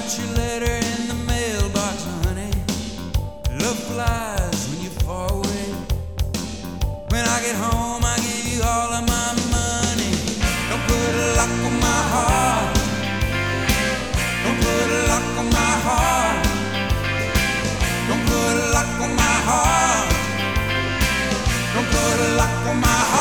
got your letter in the mailbox, honey. Love flies when you far away. When I get home, I give you all of my money. Don't put a lock on my heart. Don't put a lock on my heart. Don't put a lock on my heart. Don't put a lock on my heart.